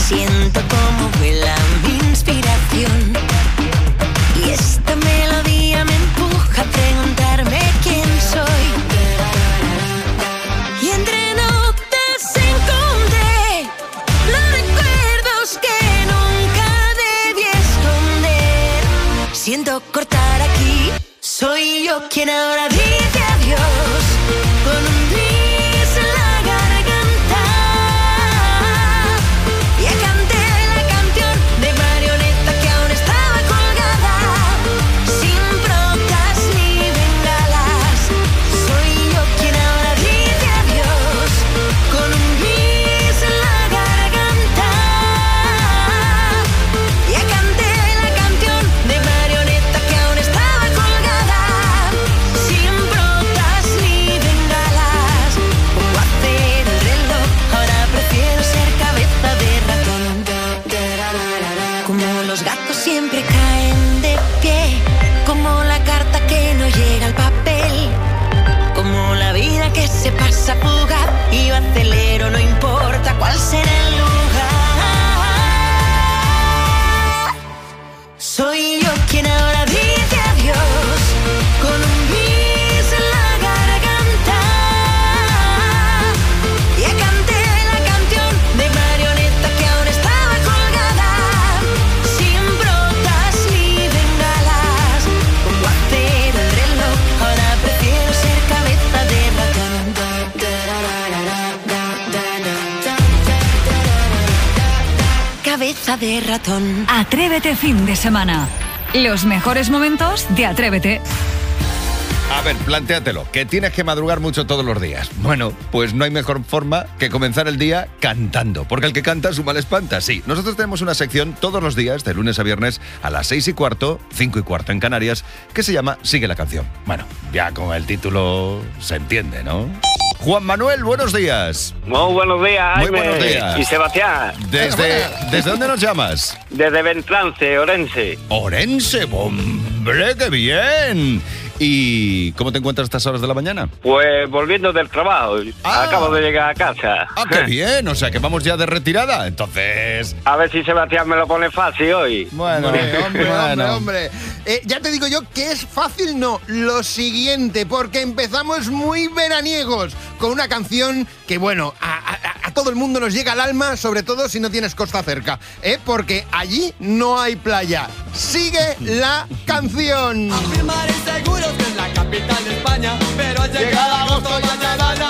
Siento como vuela mi inspiración. Y esta melodía me empuja a preguntarme quién soy. Y entre notas encontré los recuerdos que nunca debí esconder. Siento cortar aquí. Soy yo quien ahora dice adiós con un tris en la garganta. Ya canté la canción de marioneta que aún estaba colgada, sin brotas ni bengalas. Soy yo quien ahora dice adiós con un tris en la garganta. Ya canté la canción de marioneta que aún estaba colgada, sin brotas ni bengalas. Pongo a hacer el reloj, ahora prefiero ser cabeza de ratón. Como los gatos siempre caen de pie, como la carta que no llega al papel, como la vida que se pasa fugaz y yo acelero, no importa cuál será el lugar. Soy yo quien ahora dice adiós con un bis en la garganta. Ya canté la canción de marioneta que aún estaba colgada, sin brotas ni bengalas. Pongo a hacer el reloj, ahora prefiero ser cabeza de ratón. Cabeza de ratón. Atrévete fin de semana. Los mejores momentos de Atrévete. A ver, plantéatelo, que tienes que madrugar mucho todos los días. Bueno, pues no hay mejor forma que comenzar el día cantando, porque el que canta su mal espanta, sí. Nosotros tenemos una sección todos los días, de lunes a viernes, a las 6:15, 5:15 en Canarias, que se llama Sigue la canción. Bueno, ya con el título se entiende, ¿no? Juan Manuel, buenos días. Muy buenos días, Jaime. Muy buenos días. Y Sebastián. ¿Desde dónde nos llamas? Desde Ventrance, Orense. Orense, hombre, qué bien. ¿Y cómo te encuentras a estas horas de la mañana? Pues volviendo del trabajo. Acabo de llegar a casa. ¡Ah, qué bien! O sea, que vamos ya de retirada. Entonces... A ver si Sebastián me lo pone fácil hoy. Bueno, hombre. Ya te digo yo que es fácil, no. Lo siguiente, porque empezamos muy veraniegos con una canción que, bueno, a todo el mundo nos llega al alma, sobre todo si no tienes costa cerca, porque allí no hay playa. Sigue la canción. Afirmar es seguro que es la capital de España, pero al llegar a agosto mañana.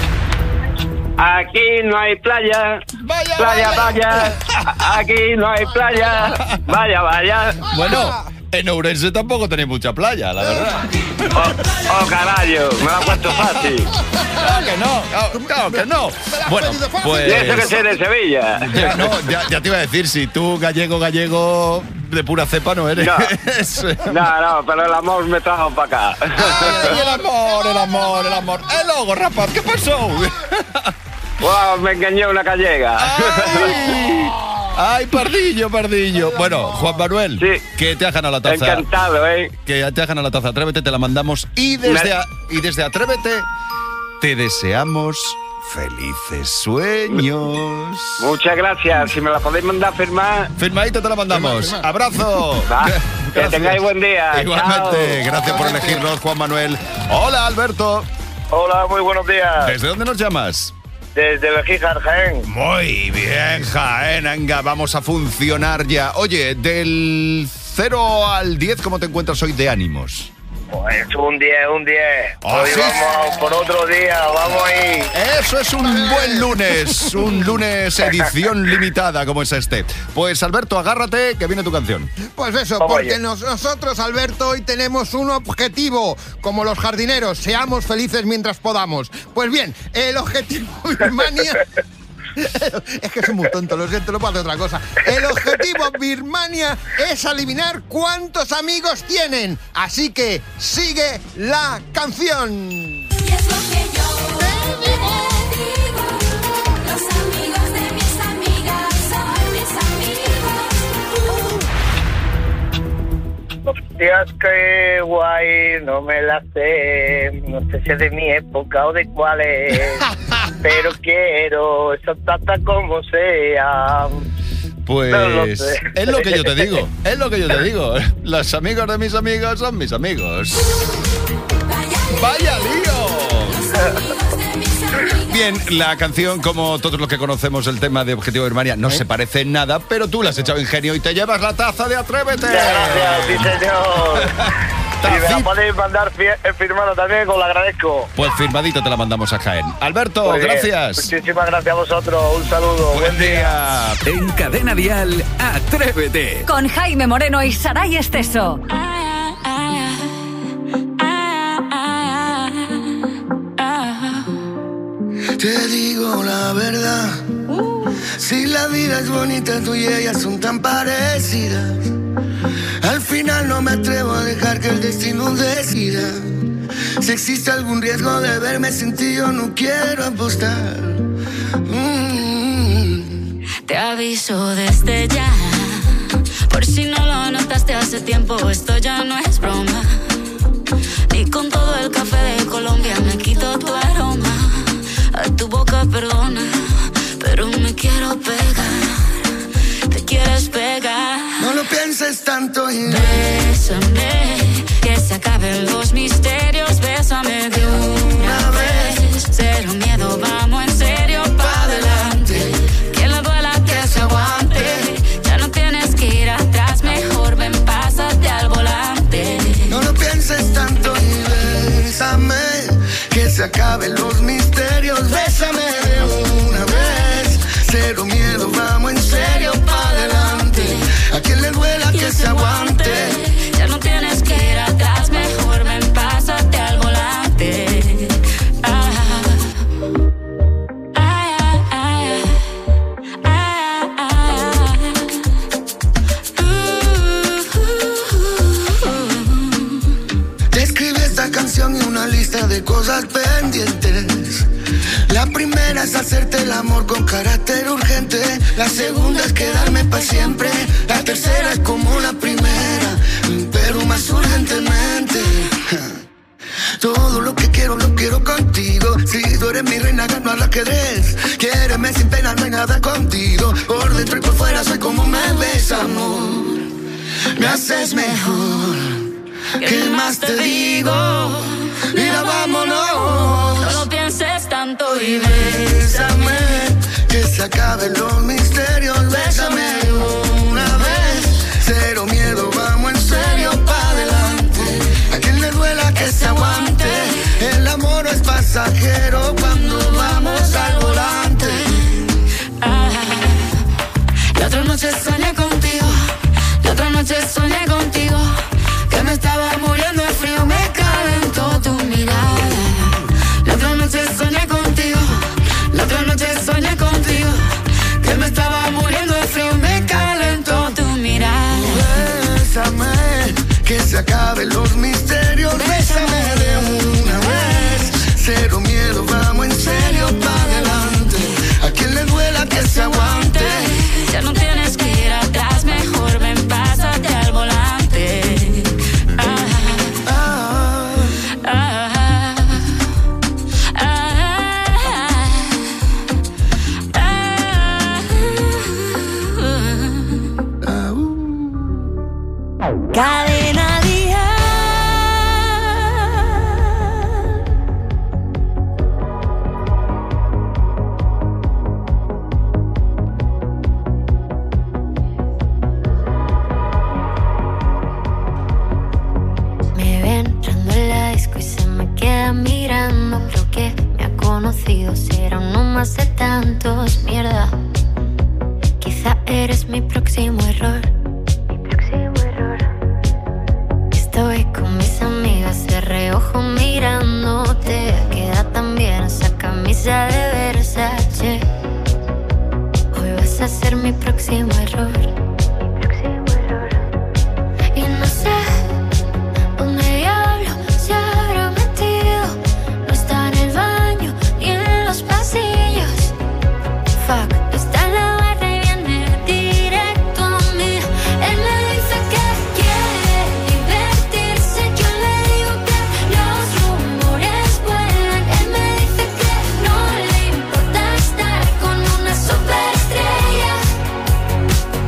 Aquí no hay playa. Vaya, playa, vaya. vaya. Aquí no hay playa. Vaya, vaya. Bueno, en Ourense tampoco tenéis mucha playa, la verdad. Oh, carajo, me lo ha puesto fácil. Claro que no. Bueno, pues... Y eso que sé de Sevilla. Ya te iba a decir, si tú gallego de pura cepa no eres. No, pero el amor me trajo para acá. Ay, el amor. Logo, rapaz, ¿qué pasó? Wow, me engañó una gallega. Ay, pardillo. Bueno, Juan Manuel, sí. Que te ha ganado la taza. Encantado, Que te ha ganado la taza. Atrévete, te la mandamos. Y desde Atrévete te deseamos felices sueños. Muchas gracias. Si me la podéis mandar firmar. Firmadita te la mandamos. Firma. Abrazo. Que tengáis buen día. Igualmente. Chao. Gracias por elegirnos, Juan Manuel. Hola, Alberto. Hola, muy buenos días. ¿Desde dónde nos llamas? Desde Bejíjar, Jaén. Muy bien, Jaén. Venga, vamos a funcionar ya. Oye, del 0 al 10, ¿cómo te encuentras hoy de ánimos? Pues un 10. Oh, Hoy sí. vamos por otro día, vamos ahí. Eso es un buen lunes, un lunes edición limitada como es este. Pues Alberto, agárrate, que viene tu canción. Pues eso, Vamos porque allá. nosotros, Alberto, hoy tenemos un objetivo, como los jardineros, seamos felices mientras podamos. Pues bien, el objetivo Birmania... Es que soy muy tonto, lo siento, no puedo hacer otra cosa. El objetivo Birmania es adivinar cuántos amigos tienen. Así que sigue la canción. Y es lo que yo te digo, los amigos de mis amigas son mis amigos. Hostias, qué guay, no me la sé. No sé si es de mi época o de cuál es. Pero quiero esa tata como sea. Pues No lo sé. es lo que yo te digo, es lo que yo te digo. Los amigos de mis amigos son mis amigos. ¡Vaya lío! Bien, la canción, como todos los que conocemos el tema de Objetivo Birmania, no se parece en nada, pero tú le has echado ingenio y te llevas la taza de Atrévete. Muchas gracias, sí señor. Y me la podéis mandar firmado también, os lo agradezco. Pues firmadito te la mandamos a Jaén. Alberto, Muy bien. gracias. Muchísimas gracias a vosotros, un saludo. Buen día. En Cadena Dial, Atrévete. Con Jaime Moreno y Saray Esteso. Te digo la verdad, si la vida es bonita, tú y ella son tan parecidas. Al final no me atrevo a dejar que el destino decida. Si existe algún riesgo de verme sin ti, yo no quiero apostar. Te aviso desde ya, por si no lo notaste hace tiempo, esto ya no es broma. Ni con todo el café de Colombia me quito tu aroma. A tu boca perdona, pero me quiero pegar. Te quieres pegar. No lo pienses tanto y bésame, que se acaben los misterios. Bésame de una vez. Cero miedo, vamos en serio pa' adelante. Que le duela, que se aguante. Ya no tienes que ir atrás, mejor ven, pásate al volante. no lo pienses tanto y bésame, que se acaben los misterios. Bésame de una vez. Cero miedo, vamos en serio pa' adelante. A quien le duela que se aguante. Ya no tienes que ir atrás, mejor ven, pásate al volante. Te escribí esta canción y una lista de cosas pendientes. La primera es hacerte el amor con carácter urgente. La segunda es quedarme para siempre. La tercera es como la primera, pero más urgentemente. Todo lo que quiero, lo quiero contigo. Si tú eres mi reina, gano al ajedrez. Quiéreme sin pena, no hay nada contigo. Por dentro y por fuera soy como me ves, amor. Me haces mejor. ¿Qué más te digo? Mira, vámonos. No lo pienses tanto y Bésame, que se acaben los misterios. Bésame una vez. Cero miedo, vamos en serio pa' adelante. A quien le duela que se aguante. El amor no es pasajero cuando vamos al volante. La otra noche soñé contigo. La otra noche soñé contigo. Que me estaba muriendo de frío, me calentó tu mirada. La otra noche soñé contigo. La otra noche soñé contigo. Que me estaba muriendo de frío, me calentó tu mirada. Bésame, que se acaben los misterios. Bésame de una vez. Cero miedo, vamos en serio pa' adelante. A quien le duela que se aguante. Ya no tienes que ir atrás, mejor ven, pásate al volante. Cadena Dial. Me ve entrando en la disco y se me queda mirando. Creo que me ha conocido, será uno más de tantos. Mierda, quizá eres mi próximo error. Estoy con mis amigas de reojo mirándote. Queda tan bien esa camisa de Versace. Hoy vas a ser mi próximo error. Y no sé dónde diablo se habrá metido. No está en el baño ni en los pasillos. Fuck, está en la barra y viene directo a mí. Él me dice que quiere divertirse. Yo le digo que los rumores vuelan. Él me dice que no le importa estar con una superestrella.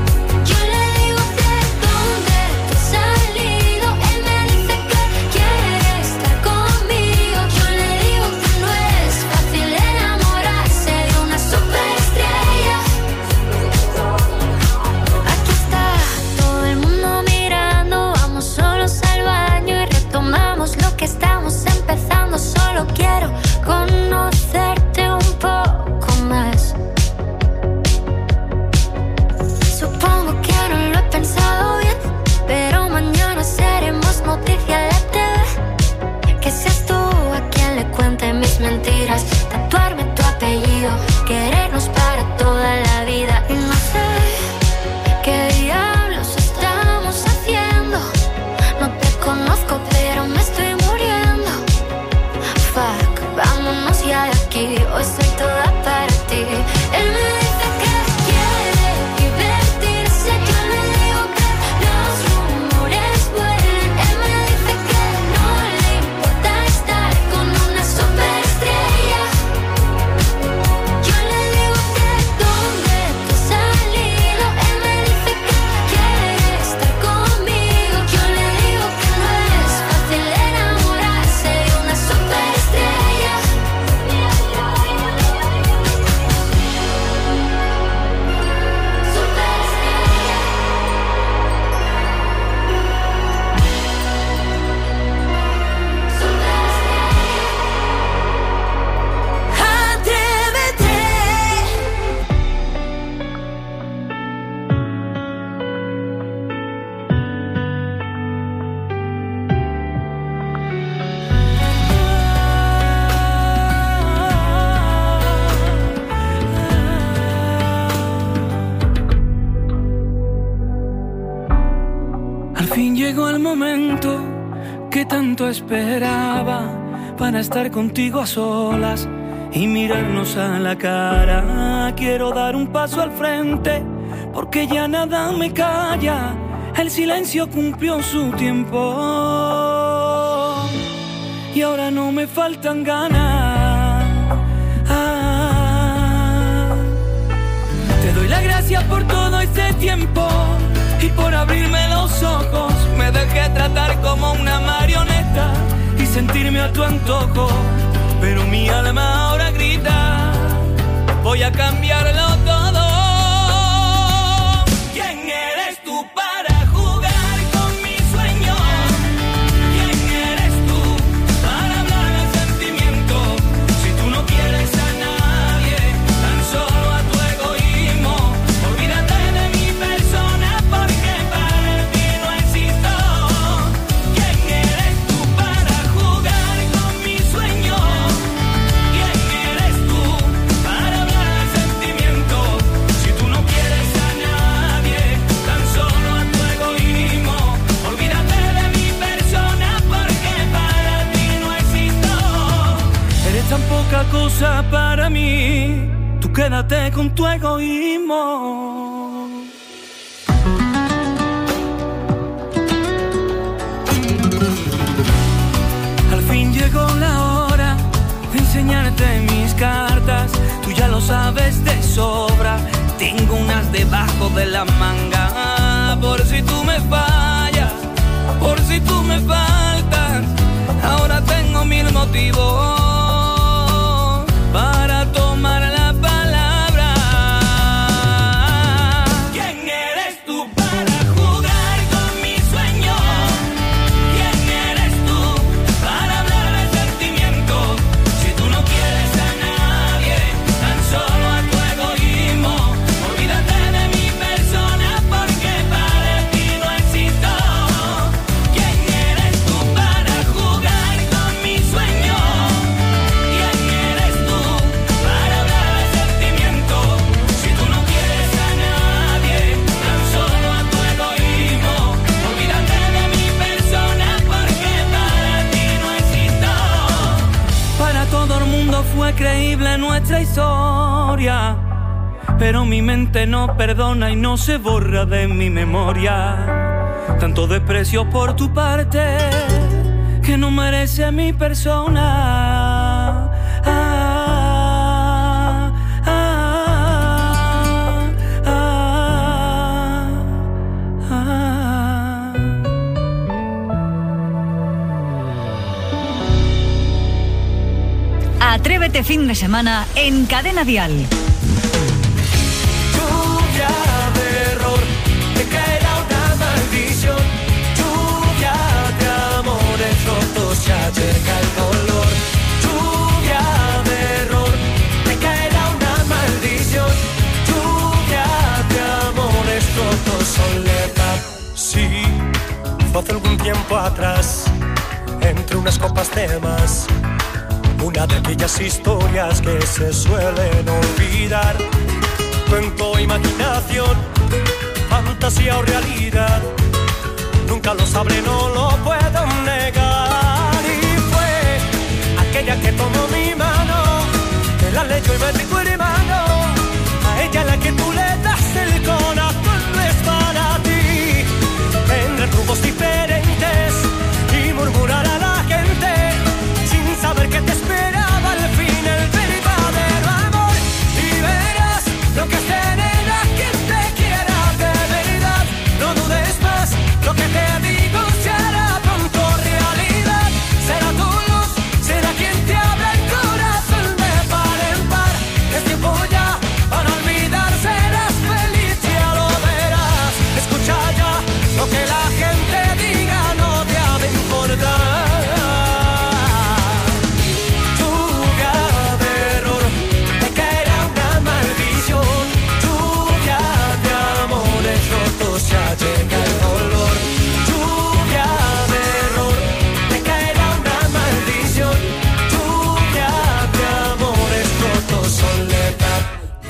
mentiras, tatuarme tu apellido, querernos para toda la vida. Y no sé qué diablos estamos haciendo. No te conozco, pero me estoy muriendo. Fuck, vámonos ya de aquí. Hoy soy toda para ti. Él me dice que quiere divertirse. Yo le digo que los rumores vuelan. Él me dice que no le importa estar con una superestrella. Yo le digo que dónde tú has salido. Él me dice que quiere estar conmigo. Yo le digo que no es fácil enamorarse de una superestrella. Al fin llegó el momento que tanto esperaba para estar contigo a solas y mirarnos a la cara. Quiero dar un paso al frente porque ya nada me calla. El silencio cumplió su tiempo y ahora no me faltan ganas. Te doy las gracias por todo este tiempo y por abrirme los ojos. Me dejé tratar como una marioneta y sentirme a tu antojo, pero mi alma ahora grita: voy a cambiarlo todo. ¿Quién eres tú para jugar con mi sueño? ¿Quién eres tú para hablar de sentimiento? Si tú no quieres a nadie, tan solo a tu egoísmo. Olvídate de mi persona porque para ti no existo. ¿Quién eres tú para jugar con mi sueño? ¿Quién eres tú para hablar de sentimiento? Si tú no quieres a nadie, tan solo a tu egoísmo. Olvídate de mi persona porque para ti no existo. Eres tan poca cosa para mí, tú quédate con tu egoísmo. Al fin llegó la hora de enseñarte mis cartas. Tú ya lo sabes de sobra. Tengo unas debajo de la manga. Por si tú me fallas, por si tú me faltas. Ahora tengo 1000 motivos para tomar la palabra. ¿Quién eres tú para jugar con mi sueño? ¿Quién eres tú para hablar de sentimiento? Si tú no quieres a nadie, tan solo a tu egoísmo. Olvídate de mi persona porque para ti no existo. ¿Quién eres tú para jugar con mi sueño? ¿Quién eres tú para hablar de sentimiento? Si tú no quieres a nadie, tan solo a tu egoísmo. Olvídate de mi persona porque para ti no existo. Para todo el mundo fue creíble nuestra historia, pero mi mente no perdona y no se borra de mi memoria. Tanto desprecio por tu parte que no merece mi persona. Atrévete fin de semana en Cadena Dial. Lluvia de error, te caerá una maldición. Lluvia de amores rotos, se acerca el dolor. Lluvia de error, te caerá una maldición. Lluvia de amores rotos, soledad. Sí, fue hace algún tiempo atrás, entre unas copas de más. Una de aquellas historias que se suelen olvidar. Cuento, imaginación, fantasía o realidad. Nunca lo sabré, no lo puedo negar. Y fue aquella que tomó mi mano, que la leyó y me dijo hermano. A ella la que tú le das el corazón no es para ti. Tendrás rumos diferentes y murmurar a la gente sin saber que te esperaba al fin el verdadero amor. Y verás lo que es tener a quien te quiera de verdad. No dudes más, lo que te digo se hará pronto realidad. Será tu luz, será quien te abra el corazón de par en par. Es tiempo ya para olvidar, serás feliz, ya lo verás. Escucha ya lo que la gente diga, no te ha de importar. Lluvia de error, te caerá una maldición. Lluvia de amores rotos, ya llega el dolor. Lluvia de error, te caerá una maldición. Lluvia de amores rotos, soledad.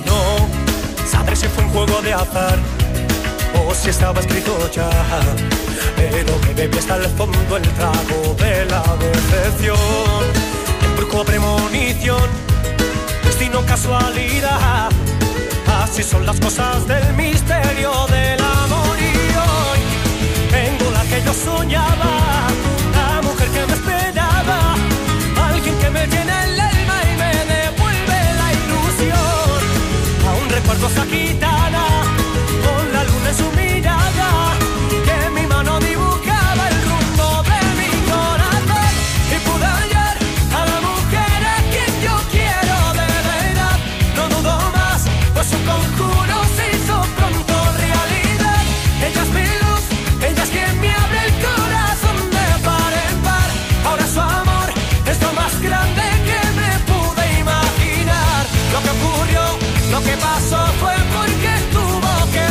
No sabré si fue un juego de azar o si estaba escrito ya, pero me bebí hasta el fondo el trago de la decepción. Embrujo, premonición, destino, casualidad. Así son las cosas del misterio del amor. Y hoy tengo la que yo soñaba, la mujer que me esperaba, alguien que me llena el alma y me devuelve la ilusión. Aún recuerdo esa gitana con la luna en su mirada, que en mi mano dibujaba el rumbo de mi corazón. Y pude hallar a la mujer a quien yo quiero de verdad. No dudo más, pues su conjuro se hizo pronto realidad. Ella es mi luz, ella es quien me abre el corazón de par en par. Ahora su amor es lo más grande que me pude imaginar. Lo que ocurrió, lo que pasó fue porque tuvo que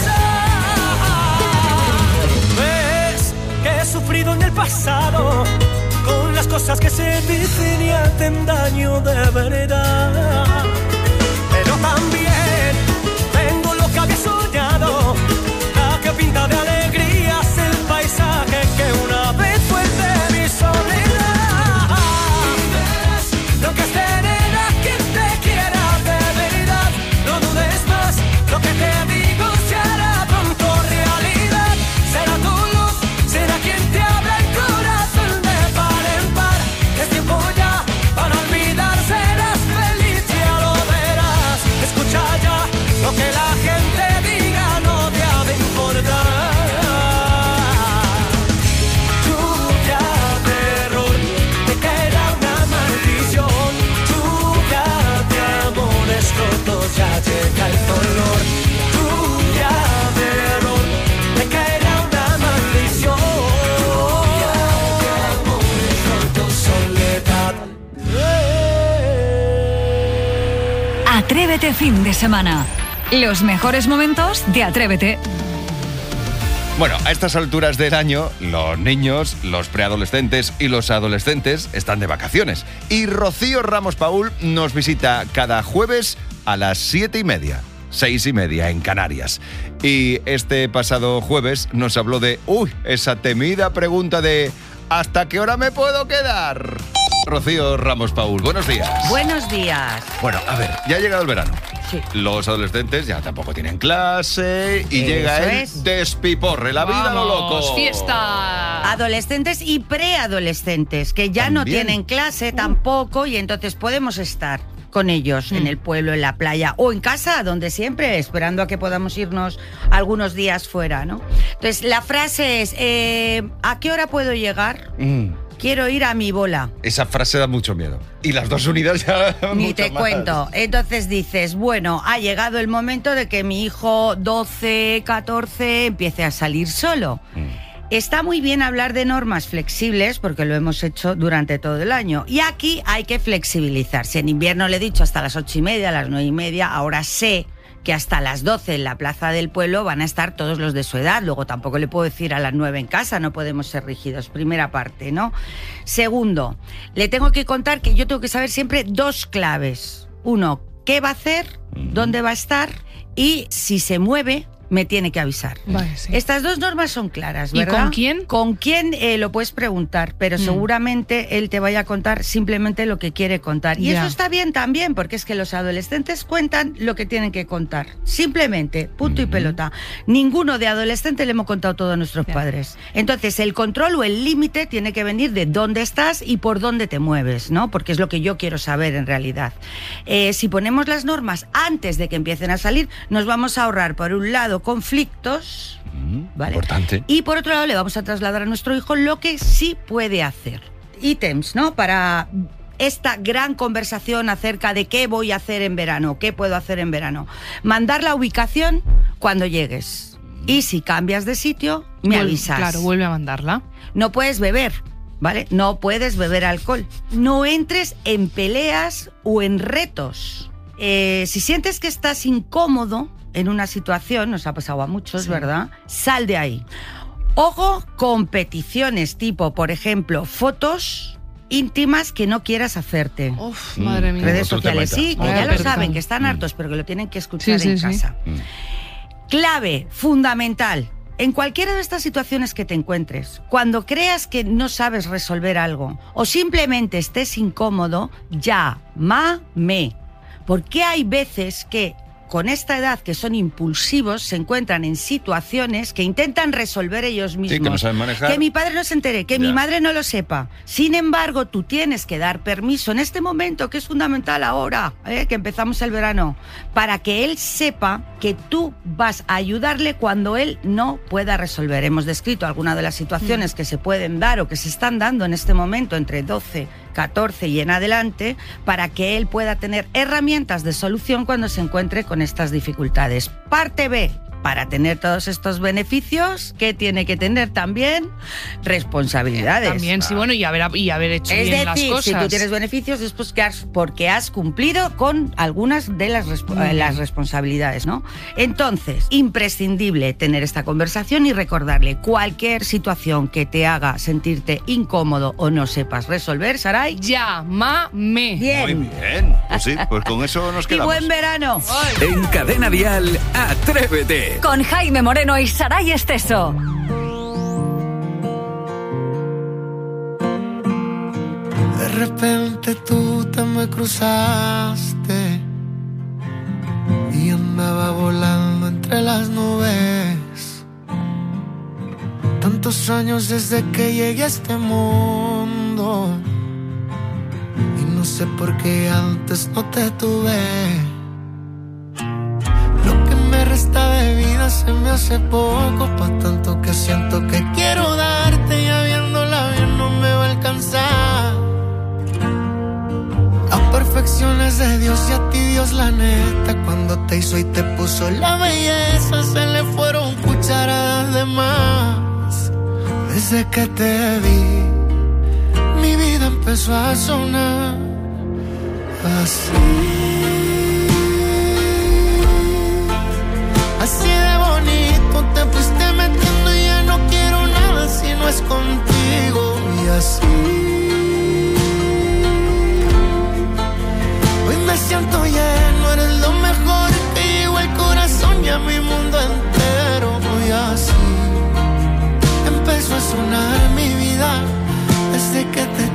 pasar. Ves que he sufrido en el pasado con las cosas que se dicen y hacen daño de verdad. Pero también tengo lo que había soñado, la que pinta de alegrías el paisaje que una vez fue de mi soledad. Y verás lo que es tener a quien te quiera de verdad. No dudes más, lo que te digo se hará pronto realidad. Será tu luz, será quien te abra el corazón de par en par. Es tiempo ya para olvidar, serás feliz, ya lo verás. Escucha ya lo que la gente diga, no te ha de importar. Lluvia de error, te caerá una maldición. Lluvia de amores rotos, ya llega el dolor. Lluvia de error, te caerá una maldición. Lluvia de amores rotos, soledad. Atrévete fin de semana. Los mejores momentos de Atrévete. Bueno, a estas alturas del año, los niños, los preadolescentes y los adolescentes están de vacaciones. Y Rocío Ramos Paul nos visita cada jueves a las 7:30, 6:30 en Canarias. Y este pasado jueves nos habló de, esa temida pregunta de ¿hasta qué hora me puedo quedar? Rocío Ramos Paul, buenos días. Buenos días. Bueno, a ver, ya ha llegado el verano. Sí. Los adolescentes ya tampoco tienen clase y llega el es. despiporre, la vida a lo loco. ¡Fiesta! Adolescentes y preadolescentes que ya no También. tienen clase tampoco y entonces podemos estar con ellos en el pueblo, en la playa o en casa, donde siempre, esperando a que podamos irnos algunos días fuera, ¿no? Entonces, la frase es, ¿a qué hora puedo llegar? Quiero ir a mi bola. Esa frase da mucho miedo. Y las dos unidas ya... Ni mucho te más. cuento. Entonces dices, bueno, ha llegado el momento de que mi hijo 12, 14 empiece a salir solo. Está muy bien hablar de normas flexibles porque lo hemos hecho durante todo el año. Y aquí hay que flexibilizar. Si en invierno le he dicho hasta las 8:30, a las 9:30, ahora sé que hasta las 12 en la plaza del pueblo van a estar todos los de su edad. Luego tampoco le puedo decir a las 9 en casa, no podemos ser rígidos. Primera parte, ¿no? Segundo, le tengo que contar que yo tengo que saber siempre 2 claves. 1, qué va a hacer, dónde va a estar y si se mueve, me tiene que avisar. Vale, sí. Estas 2 normas son claras, ¿Y ¿verdad? con quién? Con quién lo puedes preguntar, pero seguramente él te vaya a contar simplemente lo que quiere contar. Y Ya. eso está bien también, porque es que los adolescentes cuentan lo que tienen que contar. Simplemente, punto y pelota. Ninguno de adolescente le hemos contado todo a nuestros padres. Entonces, el control o el límite tiene que venir de dónde estás y por dónde te mueves, ¿no? Porque es lo que yo quiero saber en realidad. Si ponemos las normas antes de que empiecen a salir, nos vamos a ahorrar, por un lado, conflictos, ¿vale? Importante. Y por otro lado le vamos a trasladar a nuestro hijo lo que sí puede hacer. Ítems, ¿no? Para esta gran conversación acerca de qué voy a hacer en verano, qué puedo hacer en verano. Mandar la ubicación cuando llegues. Y si cambias de sitio, me avisas. Claro, vuelve a mandarla. No puedes beber, ¿vale? No puedes beber alcohol. No entres en peleas o en retos. Si sientes que estás incómodo en una situación, nos ha pasado a muchos, ¿verdad? Sal de ahí. Ojo, competiciones tipo, por ejemplo, fotos íntimas que no quieras hacerte. Uf, madre mía. Redes sociales, sí, que ya lo Percal. saben, que están hartos, pero que lo tienen que escuchar Sí, en sí, casa. Clave, fundamental. En cualquiera de estas situaciones que te encuentres, cuando creas que no sabes resolver algo o simplemente estés incómodo, llámame. Porque hay veces que con esta edad que son impulsivos se encuentran en situaciones que intentan resolver ellos mismos. Sí, que no saben manejar. Que mi padre no se entere, que mi madre no lo sepa. Sin embargo, tú tienes que dar permiso en este momento, que es fundamental ahora, que empezamos el verano, para que él sepa que tú vas a ayudarle cuando él no pueda resolver. Hemos descrito algunas de las situaciones que se pueden dar o que se están dando en este momento entre 12, 14 y en adelante, para que él pueda tener herramientas de solución cuando se encuentre con estas dificultades. Parte B. Para tener todos estos beneficios, ¿qué tiene que tener también? Responsabilidades. También, sí, bueno, y haber hecho Es bien decir, las cosas. si tú tienes beneficios es porque has cumplido con algunas de las responsabilidades, ¿no? Entonces, imprescindible tener esta conversación y recordarle cualquier situación que te haga sentirte incómodo o no sepas resolver, Saray. Llámame. Bien. Muy bien. Pues sí, pues con eso nos Y quedamos. buen verano. En Cadena Dial, Atrévete. Con Jaime Moreno y Saray Esteso. De repente tú te me cruzaste y andaba volando entre las nubes. Tantos años desde que llegué a este mundo y no sé por qué antes no te tuve. Lo que me resta de vida se me hace poco, pa' tanto que siento que quiero darte, ya viéndola bien no me va a alcanzar. Las perfecciones de Dios y a ti Dios la neta, cuando te hizo y te puso la belleza, se le fueron cucharadas de más. Desde que te vi, mi vida empezó a sonar así. Así de bonito te fuiste metiendo y ya no quiero nada si no es contigo. Y así hoy me siento lleno, eres lo mejor que llegó al corazón y a mi mundo entero. Y así empezó a sonar mi vida desde que te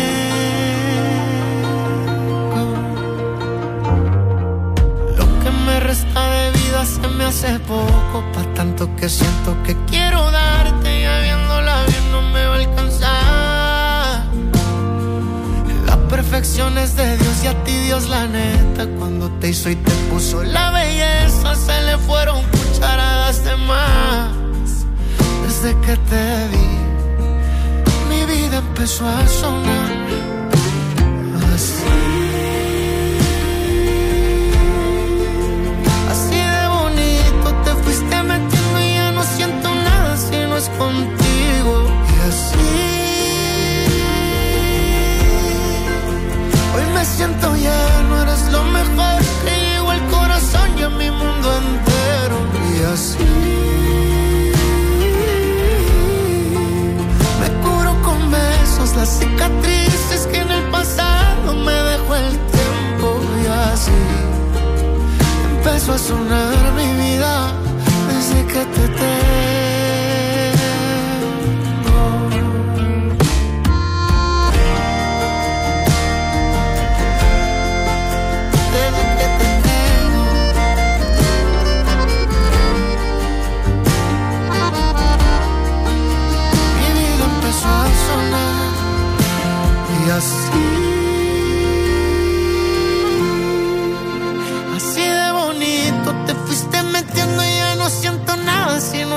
tengo. Lo que me resta de vida se me hace poco, pa' tanto que siento que quiero darte, ya viéndola bien no me va a alcanzar. Las perfecciones de Dios y a ti Dios la neta, cuando te hizo y te puso la belleza, se le fuecucharadas de más. Desde que te vi, mi vida empezó a sonar así. Así de bonito te fuiste metiendo y ya no siento nada si no es contigo. Y así hoy me siento lleno, eres lo mejor que llegó al corazón y a mi mundo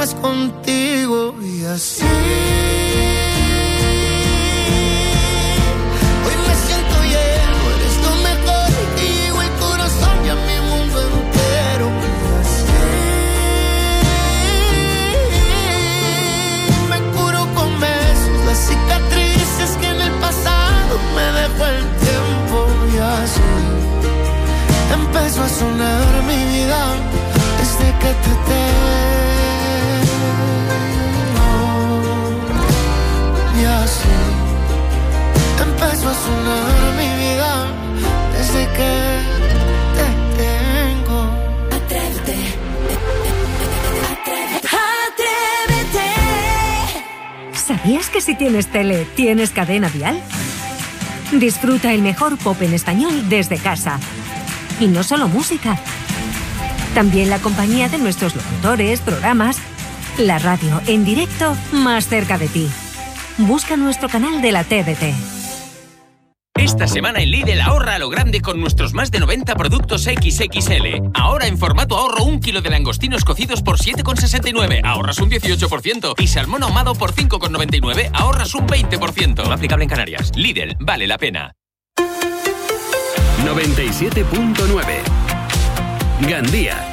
más contigo y así. Hoy me siento lleno, eres lo mejor y llevo el corazón y a mi mundo entero y así. Me curo con besos las cicatrices que en el pasado me dejó el tiempo y así. Empezó a sonar mi vida desde que te tengo. Y así empezó a sonar mi vida desde que te tengo. Atrévete. ¿Sabías que si tienes tele, tienes Cadena Dial? Disfruta el mejor pop en español desde casa. Y no solo música. También la compañía de nuestros locutores, programas, la radio en directo más cerca de ti. Busca nuestro canal de la TDT. Esta semana en Lidl ahorra a lo grande con nuestros más de 90 productos XXL. Ahora en formato ahorro 1 kilo de langostinos cocidos por 7,69, ahorras un 18%. Y salmón ahumado por 5,99, ahorras un 20%. No aplicable en Canarias. Lidl, vale la pena. 97.9 Gandía.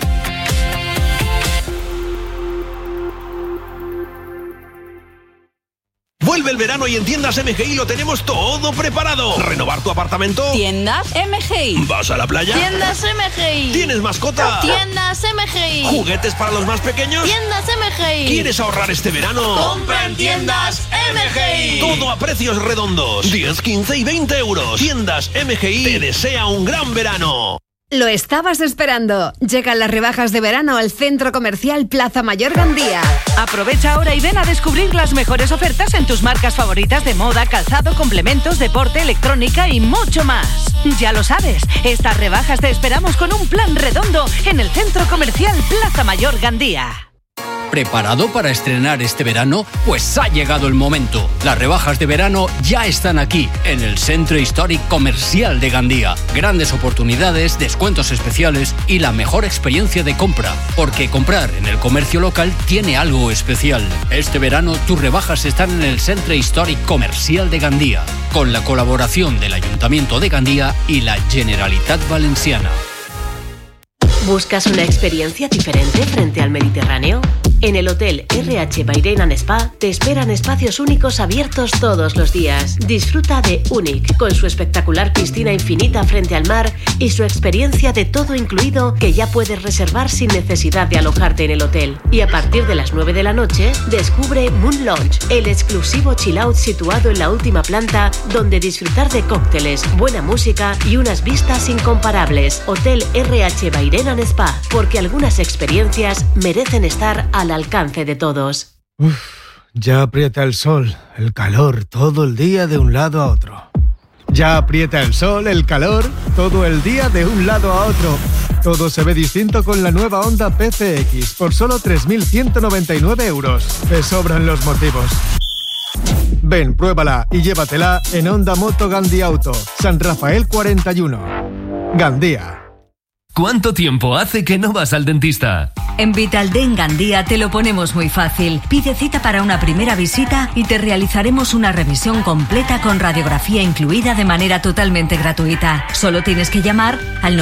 Vuelve el verano y en Tiendas MGI lo tenemos todo preparado. ¿Renovar tu apartamento? Tiendas MGI. ¿Vas a la playa? Tiendas MGI. ¿Tienes mascota? Tiendas MGI. ¿Juguetes para los más pequeños? Tiendas MGI. ¿Quieres ahorrar este verano? ¡Compra en Tiendas MGI! Todo a precios redondos. 10, 15 y 20 euros. Tiendas MGI te desea un gran verano. Lo estabas esperando. Llegan las rebajas de verano al Centro Comercial Plaza Mayor Gandía. Aprovecha ahora y ven a descubrir las mejores ofertas en tus marcas favoritas de moda, calzado, complementos, deporte, electrónica y mucho más. Ya lo sabes, estas rebajas te esperamos con un plan redondo en el Centro Comercial Plaza Mayor Gandía. ¿Preparado para estrenar este verano? Pues ha llegado el momento. Las rebajas de verano ya están aquí, en el Centro Histórico Comercial de Gandía. Grandes oportunidades, descuentos especiales y la mejor experiencia de compra. Porque comprar en el comercio local tiene algo especial. Este verano tus rebajas están en el Centro Histórico Comercial de Gandía, con la colaboración del Ayuntamiento de Gandía y la Generalitat Valenciana. ¿Buscas una experiencia diferente frente al Mediterráneo? En el Hotel RH Bahrein and Spa te esperan espacios únicos abiertos todos los días. Disfruta de Unique, con su espectacular piscina infinita frente al mar y su experiencia de todo incluido que ya puedes reservar sin necesidad de alojarte en el hotel. Y a partir de las 9 de la noche, descubre Moon Lounge, el exclusivo chill out situado en la última planta donde disfrutar de cócteles, buena música y unas vistas incomparables. Hotel RH Bahrein and Spa, porque algunas experiencias merecen estar al alcance de todos. Ya aprieta el sol, el calor, todo el día de un lado a otro. Ya aprieta el sol, el calor, todo el día de un lado a otro. Todo se ve distinto con la nueva Honda PCX por solo 3.199 euros. Te sobran los motivos. Ven, pruébala y llévatela en Honda Moto Gandhi Auto, San Rafael 41. Gandía. ¿Cuánto tiempo hace que no vas al dentista? En Vitaldent Gandía te lo ponemos muy fácil. Pide cita para una primera visita y te realizaremos una revisión completa con radiografía incluida de manera totalmente gratuita. Solo tienes que llamar al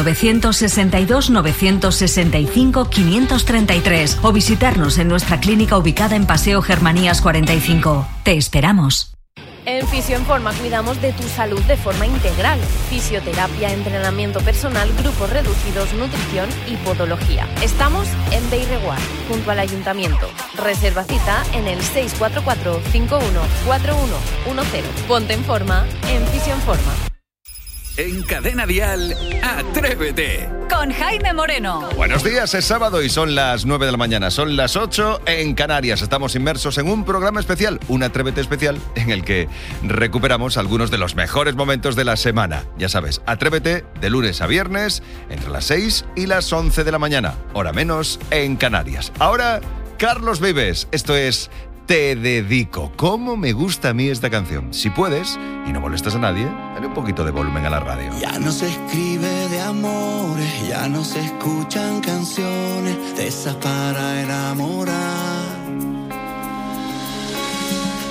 962-965-533 o visitarnos en nuestra clínica ubicada en Paseo Germanías 45. Te esperamos. En Fisio en Forma cuidamos de tu salud de forma integral. Fisioterapia, entrenamiento personal, grupos reducidos, nutrición y podología. Estamos en Beireguar, junto al Ayuntamiento. Reserva cita en el 644 514110. Ponte en forma en Fisio en Forma. En Cadena Dial, Atrévete. Con Jaime Moreno. Buenos días, es sábado y son las 9 de la mañana, son las 8 en Canarias. Estamos inmersos en un programa especial, un Atrévete especial, en el que recuperamos algunos de los mejores momentos de la semana. Ya sabes, Atrévete de lunes a viernes, entre las 6 y las 11 de la mañana, hora menos en Canarias. Ahora, Carlos Vives, esto es Te Dedico. ¿Cómo me gusta a mí esta canción? Si puedes, y no molestas a nadie, dale un poquito de volumen a la radio. Ya no se escribe de amores, ya no se escuchan canciones de esas para enamorar.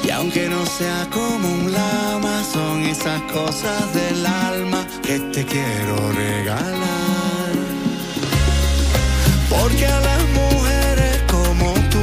Y aunque no sea como un lama, son esas cosas del alma que te quiero regalar. Porque a las mujeres como tú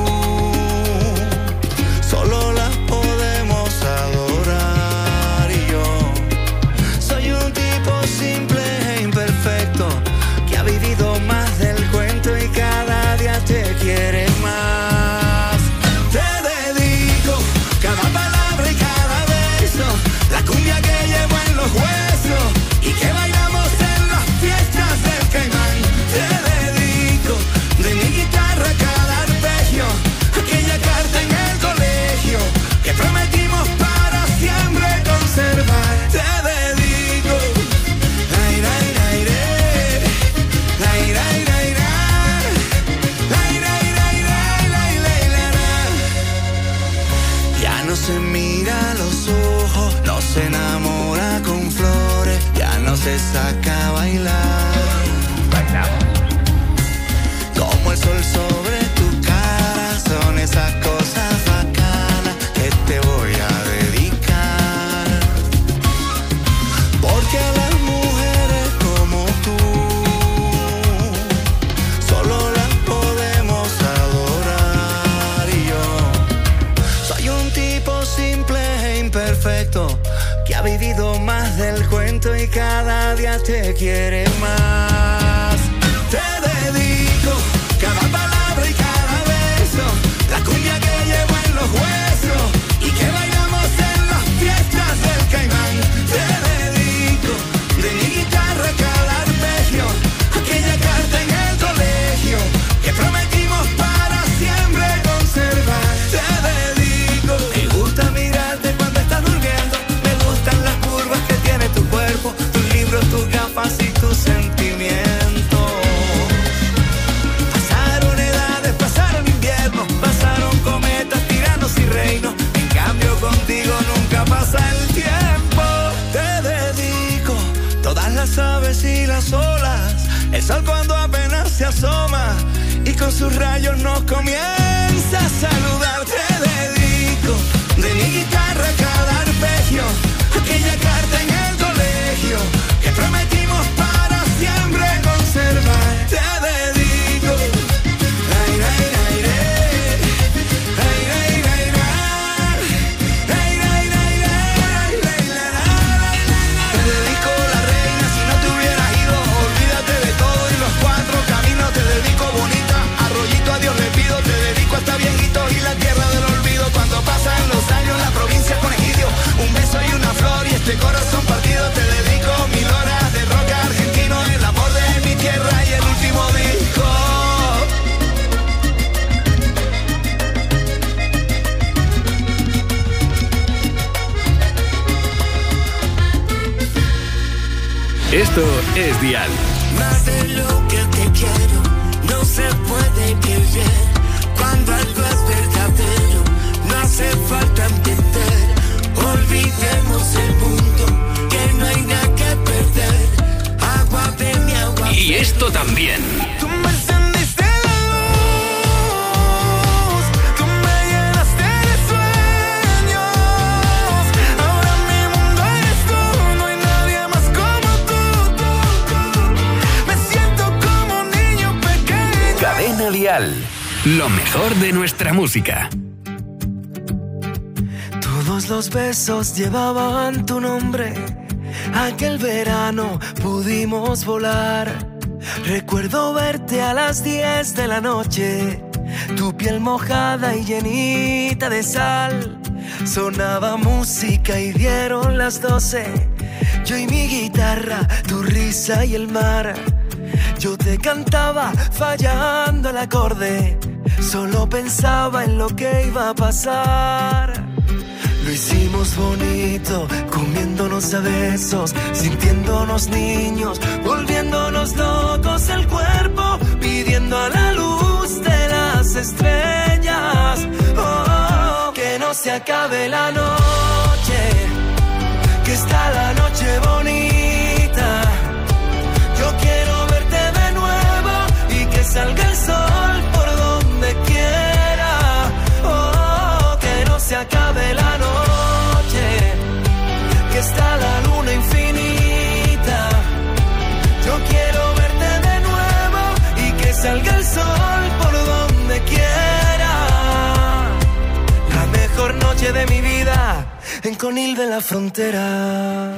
solo las podemos adorar. Y yo soy un tipo simple e imperfecto que ha vivido más del cuento y cada día te quiere más. Te dedico cada palabra y cada beso, la cumbia que llevo en los huesos y que bailamos en las fiestas del Caimán. Te dedico de mi guitarra cada arpegio, aquella carta en el colegio que prometimos para siempre conservar. Te dedico ay, ay, ay, ay, ay, ay, ay, ay, ay, ay, ay, ay, ay. Ya no se mira a los ojos, no se enamora con flores, ya no se saca a bailar. Como el sol sobre tu cara, son esas cosas bacanas que te voy a dedicar. Porque a las mujeres como tú solo las podemos adorar. Y yo soy un tipo simple e imperfecto que ha vivido más del cuento y cada día te quiere más. Te dedico cada palabra y cada beso, la cumbia que llevo en los huesos y que bailamos en las fiestas del Caimán. Te dedico de mi guitarra cada arpegio, aquella carta en el colegio que prometimos para siempre conservar. Te dedico. Me gusta mirarte cuando estás durmiendo, me gustan las curvas que tiene tu cuerpo, tus libros, tus gafas y tus sentimientos. Pasaron edades, pasaron inviernos, pasaron cometas, tiranos y reinos. En cambio contigo nunca pasa el tiempo. Te dedico todas las aves y las olas, el sol cuando apenas se asoma y con sus rayos nos comienza a saludar. Te dedico de mi guitarra cada arpegio, aquella carta en el colegio que prometimos para siempre conservar. Te dedico ay, ay, ay, ay, ay, ay, ay, ay, ay, ay, ay, te dedico la reina, si no te hubieras ido, olvídate de todo y los cuatro caminos. Te dedico bonita, arroyito a Dios le pido. Te dedico hasta viejitos y la tierra del olvido. Cuando pasan los años la provincia con egidio, un beso y una flor y este corazón partido. Te dedico 1000 horas de rock argentino, el amor de mi tierra y el último disco. Esto es Dial. Más de lo que te quiero, no se puede querer. Cuando algo es verdadero, no hace falta entender. Olvidemos el mundo, que no hay nada que perder. Agua de mi agua. Y esto también. Tú me encendiste la luz, tú me llenaste de sueños. Ahora mi mundo eres tú, no hay nadie más como tú. Me siento como un niño pequeño. Cadena Dial. Lo mejor de nuestra música. Todos los besos llevaban tu nombre. Aquel verano pudimos volar. Recuerdo verte a las 10 de la noche, tu piel mojada y llenita de sal. Sonaba música y dieron las 12. Yo y mi guitarra, tu risa y el mar. Yo te cantaba fallando el acorde, solo pensaba en lo que iba a pasar. Lo hicimos bonito, comiéndonos a besos, sintiéndonos niños, volviéndonos locos el cuerpo, pidiendo a la luz de las estrellas. Oh, que no se acabe la noche, que está la noche bonita. Yo quiero verte de nuevo y que salga el sol por donde quiera. Oh, que no se acabe en Conil de la Frontera.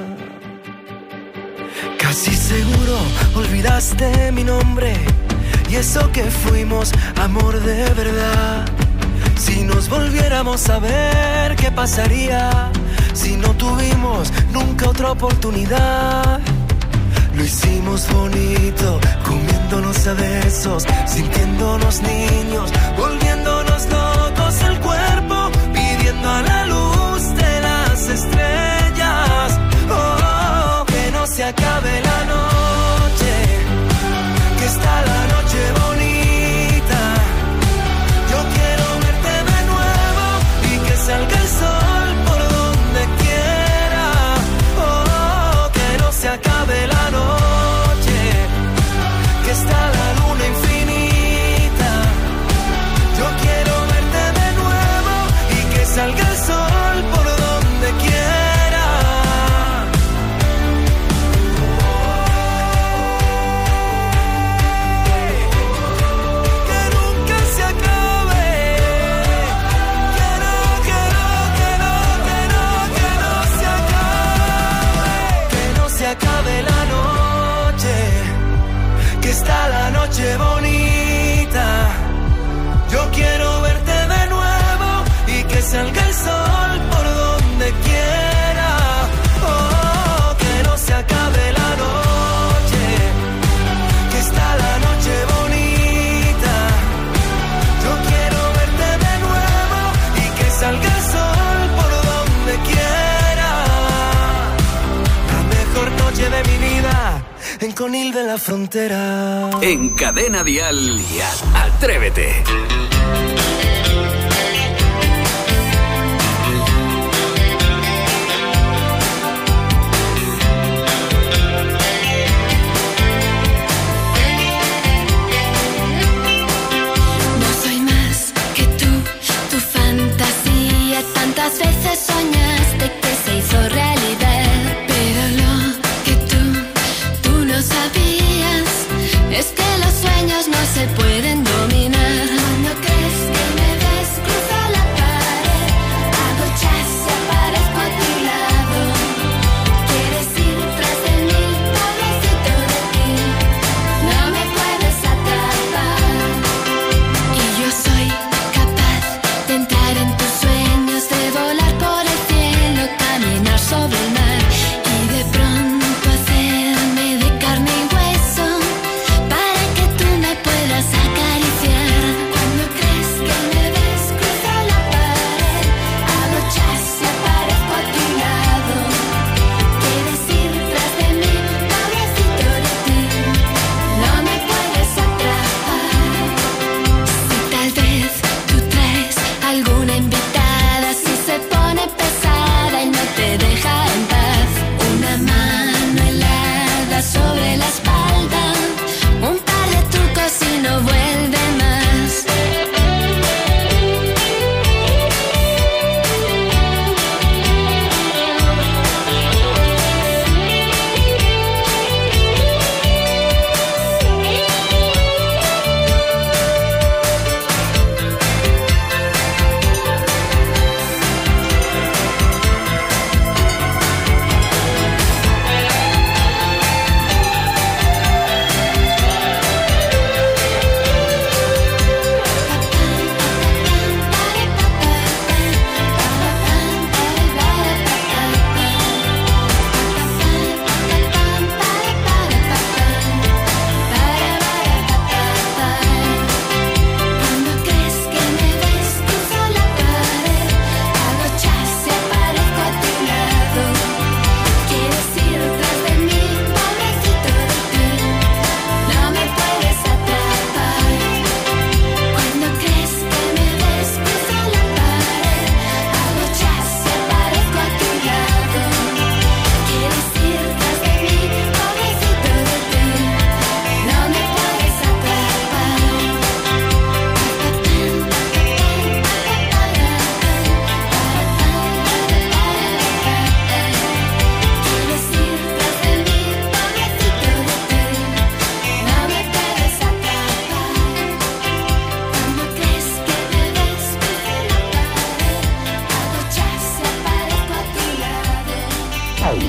Casi seguro olvidaste mi nombre y eso que fuimos amor de verdad. Si nos volviéramos a ver, ¿qué pasaría si no tuvimos nunca otra oportunidad? Lo hicimos bonito, comiéndonos a besos, sintiéndonos niños, volviéndonos locos el cuerpo, pidiendo a la luz de las estrellas. Oh, que no se acabe la noche, que está la noche bonita. Yo quiero verte de nuevo y que salga el sol por donde quiera. Oh, que no se acabe la noche, que está la luna infinita. Yo quiero verte de nuevo y que salga el sol por donde quiera. Que nunca se acabe. Que no se acabe. Que no se acabe la noche, que está la noche bonita. Yo quiero verte de nuevo y que salga el sol por donde quiera. Oh, que no se acabe la noche, que está la noche bonita. Yo quiero verte de nuevo y que salga el sol por donde quiera. La mejor noche de mi vida en Conil de la Frontera. En Cadena Dial, Atrévete. No soy más que tú, tu fantasía. Tantas veces soñaste que se hizo realidad. Pero lo que tú no sabías es que los sueños no se pueden dominar. Cuando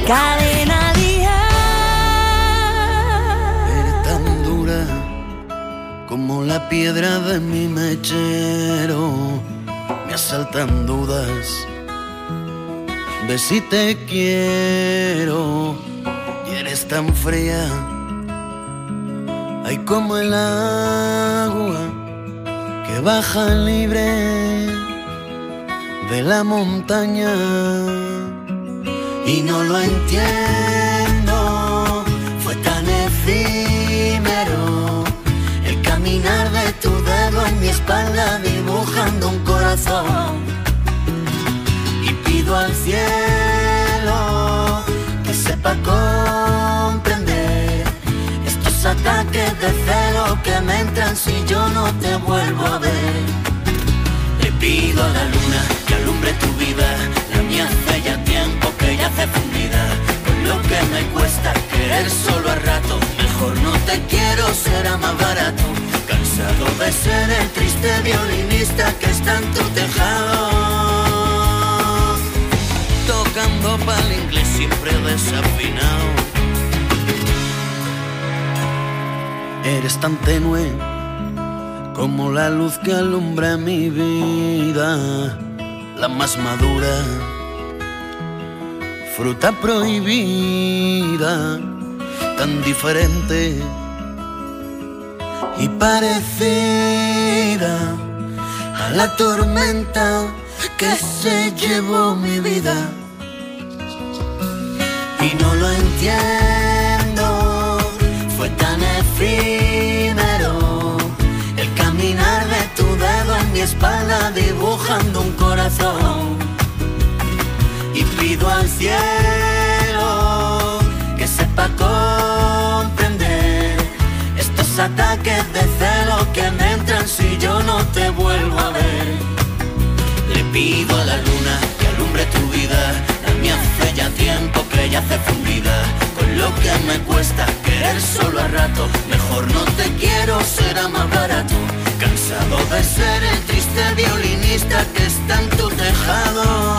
Cadena Dial. Eres tan dura como la piedra de mi mechero. Me asaltan dudas de si te quiero. Y eres tan fría, ay, como el agua que baja libre de la montaña. Y no lo entiendo, fue tan efímero el caminar de tu dedo en mi espalda dibujando un corazón. Y pido al cielo que sepa comprender estos ataques de celo que me entran si yo no te vuelvo a ver. Le pido a la luna que alumbre tu vida, la mía hace ya tiempo que yace fundida. Con lo que me cuesta querer solo a rato, mejor no te quiero, será más barato. Cansado de ser el triste violinista que está en tu tejado, tocando pa'l inglés siempre desafinado. Eres tan tenue como la luz que alumbra mi vida, la más madura, fruta prohibida, tan diferente y parecida a la tormenta que se llevó mi vida. Y no lo entiendo, fue tan efímero el caminar de tu dedo en mi espalda dibujando un corazón. Y pido al cielo que sepa comprender estos ataques de celo que me entran si yo no te vuelvo a ver. Le pido a la luna que alumbre tu vida, la mía hace ya tiempo que yace fundida. Con lo que me cuesta querer solo a rato, mejor no te quiero, será más barato. Cansado de ser el triste violinista que está en tu tejado,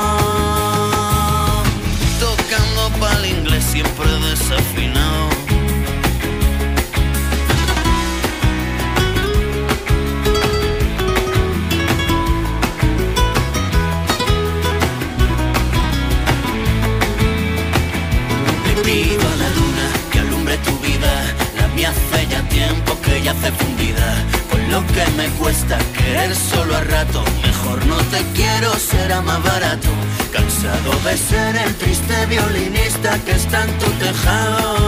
tocando pa'l inglés siempre desafinado. Pido a la luna que alumbre tu vida, la mía hace ya tiempo que yace fundida. Con lo que me cuesta querer solo a rato, mejor no te quiero, será más barato. Cansado de ser el triste violinista que está en tu tejado,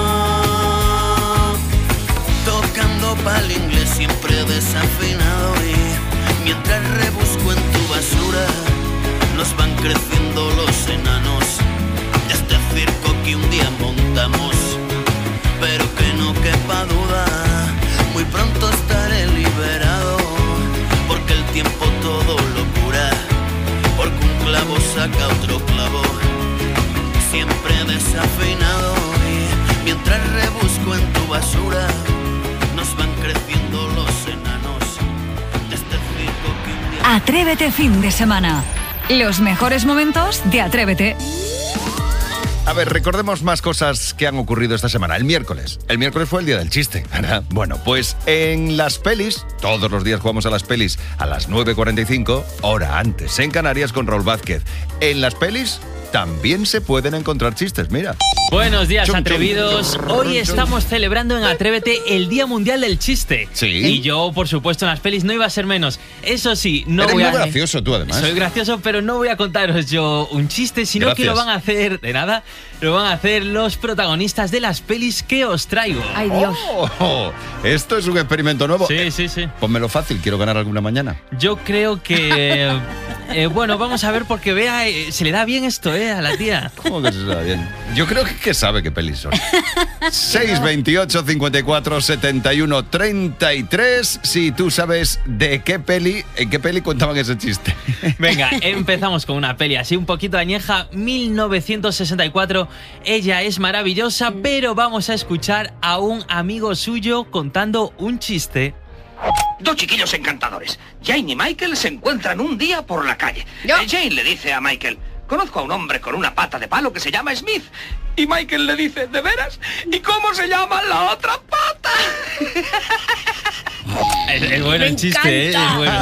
tocando pa'l inglés siempre desafinado. Y mientras rebusco en tu basura, nos van creciendo los enanos de este circo que un día montamos, pero que no quepa duda, muy pronto estaré liberado, porque el tiempo todo lo cura, porque un clavo saca otro clavo, siempre desafinado. Y mientras rebusco en tu basura, nos van creciendo los enanos de este circo que un día... Atrévete fin de semana. Los mejores momentos de Atrévete. A ver, recordemos más cosas que han ocurrido esta semana. El miércoles fue el día del chiste, ¿verdad? Bueno, pues en las pelis, todos los días jugamos a las pelis a las 9:45, hora antes, en Canarias con Raúl Vázquez. En las pelis también se pueden encontrar chistes, mira. Buenos días, atrevidos. Hoy estamos celebrando en Atrévete el Día Mundial del Chiste. Sí. Y yo, por supuesto, en las pelis no iba a ser menos. Eso sí, no Eres voy a... muy gracioso tú, además. Soy gracioso, pero no voy a contaros yo un chiste, sino Gracias. que lo van a hacer, de nada, lo van a hacer los protagonistas de las pelis que os traigo. Ay, Dios. Oh, esto es un experimento nuevo. Sí, sí, sí. Pónmelo fácil, quiero ganar alguna mañana. Yo creo que... bueno, vamos a ver porque Bea se le da bien esto, a la tía. ¿Cómo que se le da bien? Yo creo que sabe qué pelis son. 628 54 71 33. Si tú sabes de qué peli, en qué peli contaban ese chiste. Venga, empezamos con una peli así un poquito añeja, 1964. Ella es maravillosa, pero vamos a escuchar a un amigo suyo contando un chiste. Dos chiquillos encantadores, Jane y Michael, se encuentran un día por la calle. Jane le dice a Michael: Conozco a un hombre con una pata de palo que se llama Smith. Y Michael le dice, ¿de veras? ¿Y cómo se llama la otra pata? Es bueno el chiste, es bueno.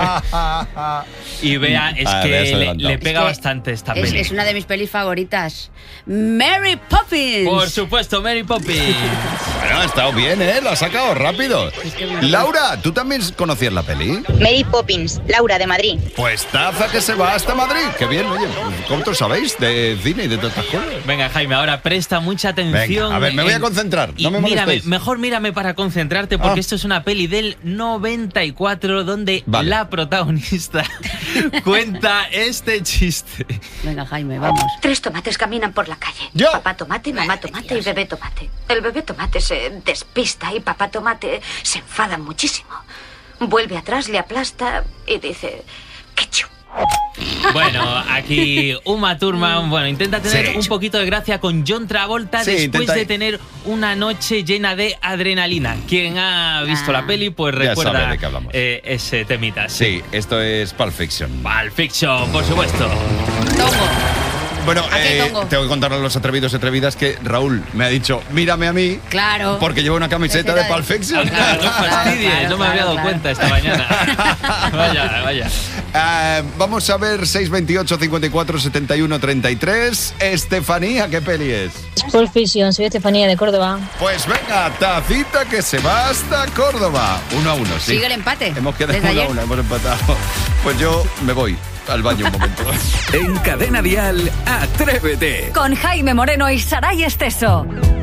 Y Bea, es que le pega bastante esta peli. Es una de mis pelis favoritas. Mary Poppins. Por supuesto, Mary Poppins. Bueno, ha estado bien, ¿eh? Lo ha sacado rápido. Laura, ¿tú también conocías la peli? Mary Poppins, Laura, de Madrid. Pues Taza que se va hasta Madrid. Qué bien, oye. ¿Cuánto sabéis de cine y de todas estas cosas? Venga, Jaime, ahora presta mucha atención. Venga, a ver, me voy a concentrar. No me molestéis. Mírame para concentrarte, porque esto es una peli del 94 donde la protagonista cuenta este chiste. Venga, Jaime, vamos. 3 tomates caminan por la calle. Papá tomate, mamá tomate y bebé tomate. El bebé tomate se despista y papá tomate se enfada muchísimo. Vuelve atrás, le aplasta y dice, ketchup. Bueno, aquí Uma Thurman, intenta tener un poquito de gracia con John Travolta después de tener una noche llena de adrenalina. Quien ha visto la peli, pues recuerda sabe de qué hablamos. Ese temita. Sí, esto es Pulp Fiction. Pulp Fiction, por supuesto. Bueno, tengo que contarle a los atrevidos y atrevidas que Raúl me ha dicho, mírame a mí. Claro. Porque llevo una camiseta de Pulp Fiction. Claro, no fastidies, no me había dado cuenta esta mañana. Vaya. Vamos a ver 628 54 71 33. Estefanía, ¿qué peli es? Pulp Fiction, soy Estefanía de Córdoba. Pues venga, Tacita que se va hasta Córdoba. 1-1, sí. Sigue el empate. Hemos quedado 1-1, hemos empatado. Pues yo me voy al baño un momento. En Cadena Dial, Atrévete. Con Jaime Moreno y Saray Esteso.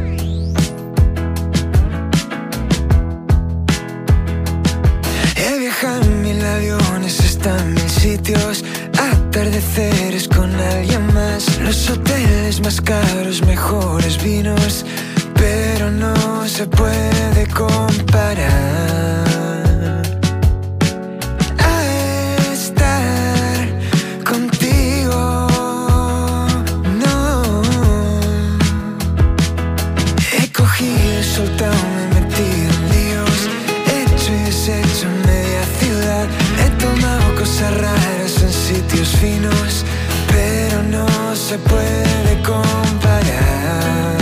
He viajado en 1000 aviones, estado en 1000 sitios, atardeceres con alguien más, los hoteles más caros, mejores vinos, pero no se puede comparar. Soltado, me he metido en líos, he hecho y deshecho en media ciudad, he tomado cosas raras en sitios finos, pero no se puede comparar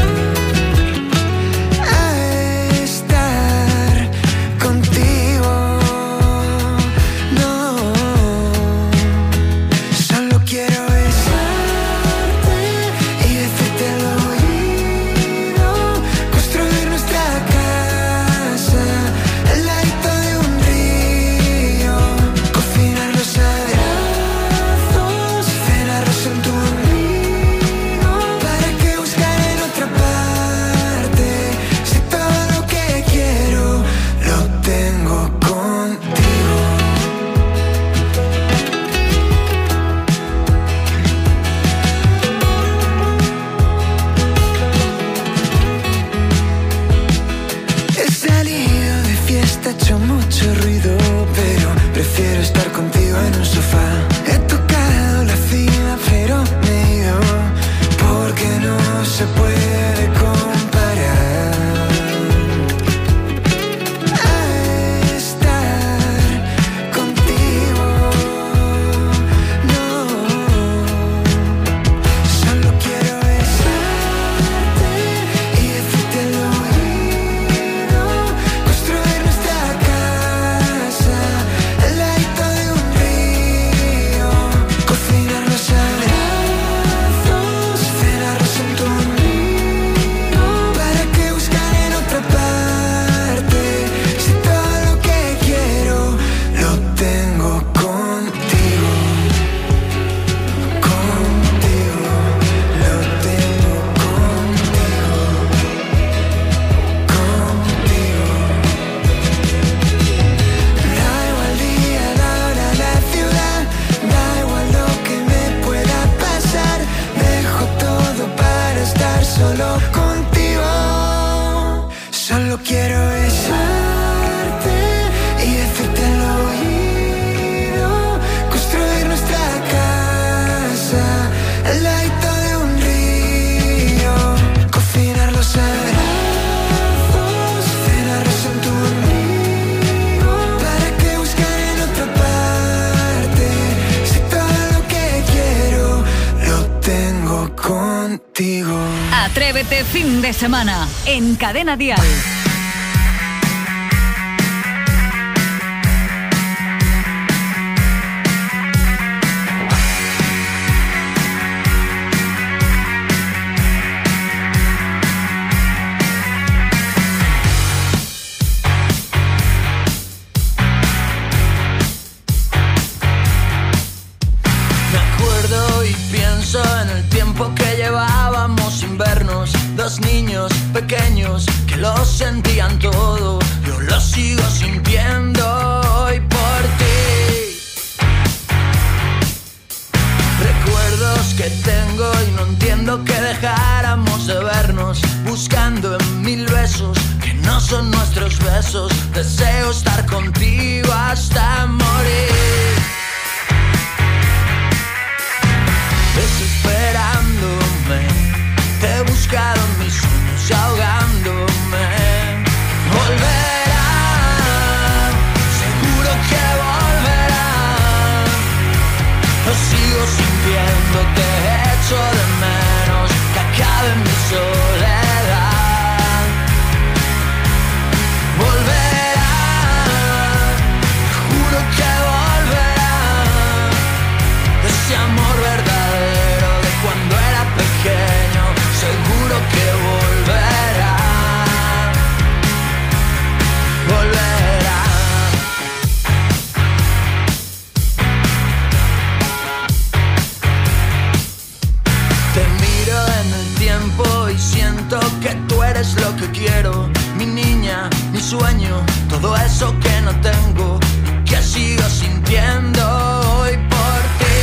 a estar contigo. No, solo quiero besarte y decirte al oído, construir nuestra casa al ladito de un río, cocinar los abrazos, cenarlos en tu ombligo. ¿Para qué buscar en otra parte si todo lo que quiero lo tengo contigo? He salido de fiesta, he hecho mucho ruido, pero prefiero estar contigo en un sofá. He tocado la cima, pero me he ido porque no se puede comparar a estar contigo. No, solo quiero besarte y decirte al oído, construir nuestra casa al ladito de un río, Atrévete fin de semana en Cadena Dial. En el tiempo que llevábamos sin vernos, dos niños pequeños que lo sentían todo. Yo lo sigo sintiendo hoy por ti. Recuerdos que tengo y no entiendo que dejáramos de vernos, buscando en mil besos que no son nuestros besos. Deseo estar contigo hasta morir. Desesperándome, te he buscado en mis sueños y ahogándome. Volverá, seguro que volverá. Lo sigo sintiendo, te echo de menos, que acabe mi soledad. Volverá, juro que volverá. Ese amor verdadero de cuando era pequeño, seguro que volverá. Volverá. Te miro en el tiempo y siento que tú eres lo que quiero. Mi niña, mi sueño, todo eso que no tengo y que sigo sintiendo hoy por ti.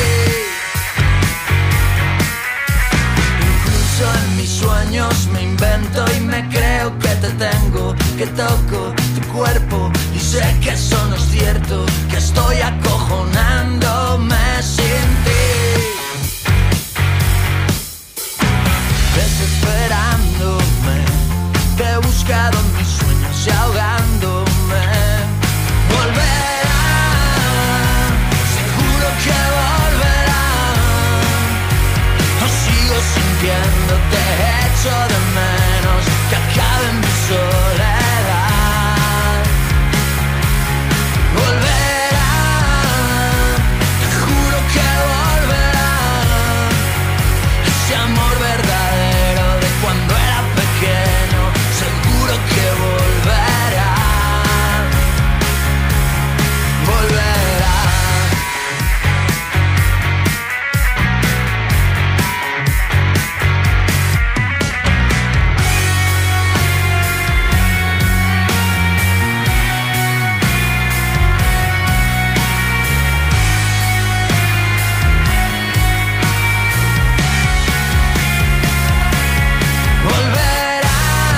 Incluso en mis sueños me invento y me creo que te tengo, que toco tu cuerpo y sé que eso no es cierto, que estoy acojonándome sin ti. Desesperándome, te he buscado en mis sueños y ahogándome. Volverá, seguro que volverá. Lo sigo sintiendo, te echo de menos, que acabe mi soledad. Volverá, te juro que volverá. Ese amor verdadero de cuando era pequeño, seguro que volverá. Volverá. Volverá,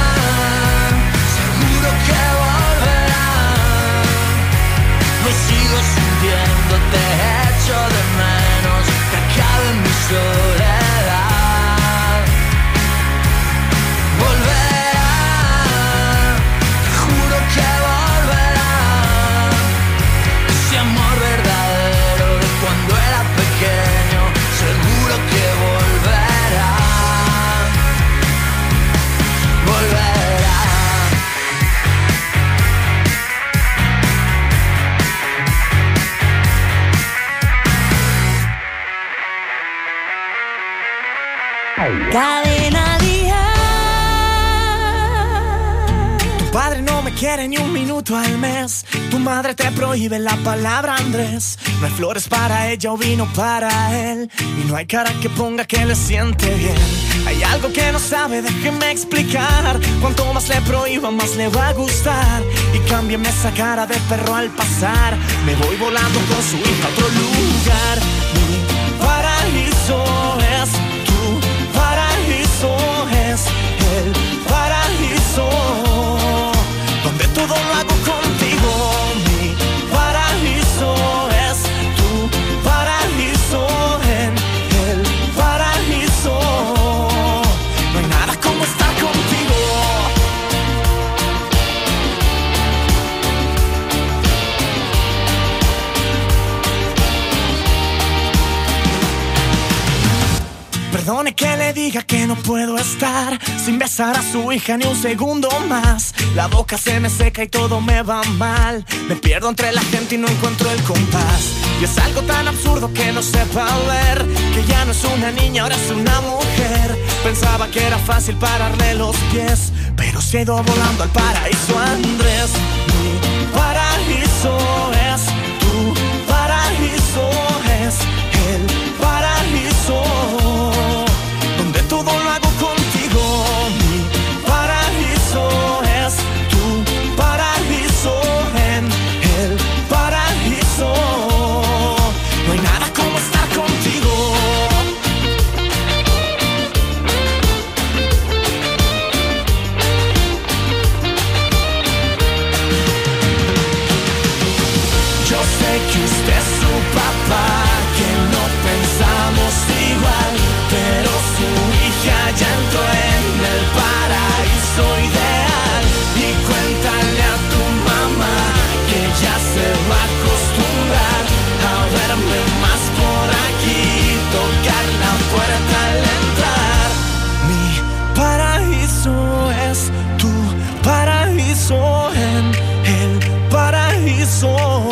seguro que volverá. Lo sigo sintiendo, te echo de menos, que acabe mi soledad. Volverá, te juro que volverá. Ese amor verdadero de cuando era pequeño, seguro que volverá. Volverá. Cadena Dial. Tu padre no me quiere ni un minuto al mes. Tu madre te prohíbe la palabra Andrés. No hay flores para ella o vino para él. Y no hay cara que ponga que le siente bien. Hay algo que no sabe, déjeme explicar. Cuanto más le prohíba, más le va a gustar. Y cámbiame esa cara de perro al pasar. Me voy volando con su hija a otro lugar. Mi paraíso es tu paraíso, es el paraíso donde todo lo hago contigo. Mi paraíso es tu paraíso, en el paraíso no hay nada como estar contigo. Perdone que le diga que no puedo estar sin besar a su hija ni un segundo más. La boca se me seca y todo me va mal. Me pierdo entre la gente y no encuentro el compás. Y es algo tan absurdo que no sepa ver que ya no es una niña, ahora es una mujer. Pensaba que era fácil pararle los pies, pero se ha ido volando al paraíso, Andrés. Mi paraíso es tu paraíso, es el paraíso donde todo lo hago contigo. Mi paraíso es tu paraíso, en el paraíso no hay nada como estar contigo. Yo sé que usted es su papá, que no pensamos igual, pero su hija ya entró en el paraíso ideal. Y cuéntale a tu mamá que ya se va a acostumbrar a verme más por aquí, tocar la puerta al entrar. Mi paraíso es tu paraíso, en el paraíso.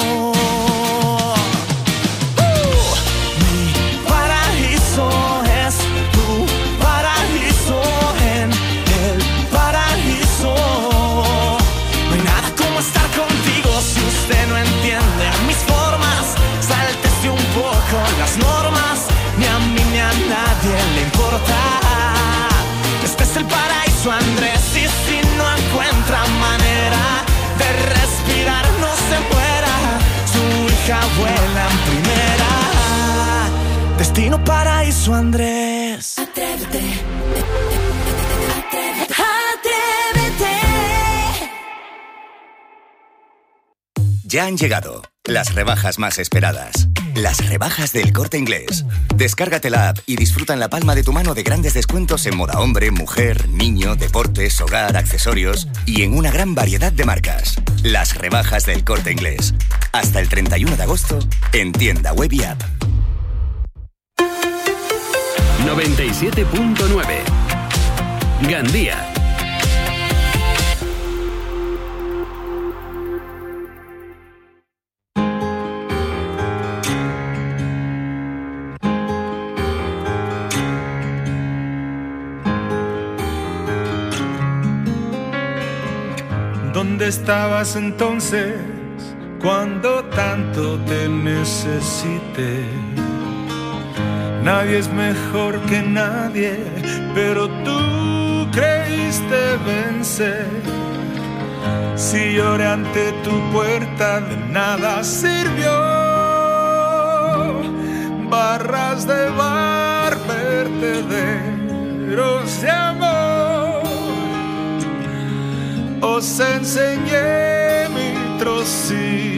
Las normas, ni a mí ni a nadie le importa. Este es el paraíso, Andrés, y si no encuentra manera de respirar, no se muera. Su hija vuela en primera. Destino paraíso, Andrés. Atrévete. Ya han llegado las rebajas más esperadas. Las rebajas del Corte Inglés. Descárgate la app y disfruta en la palma de tu mano de grandes descuentos en moda hombre, mujer, niño, deportes, hogar, accesorios y en una gran variedad de marcas. Las rebajas del Corte Inglés. Hasta el 31 de agosto en tienda web y app. 97.9 Gandía. ¿Dónde estabas entonces cuando tanto te necesité? Nadie es mejor que nadie, pero tú creíste vencer. Si lloré ante tu puerta, de nada sirvió. Barras de bar, vertederos de amor. Os enseñé mi trocito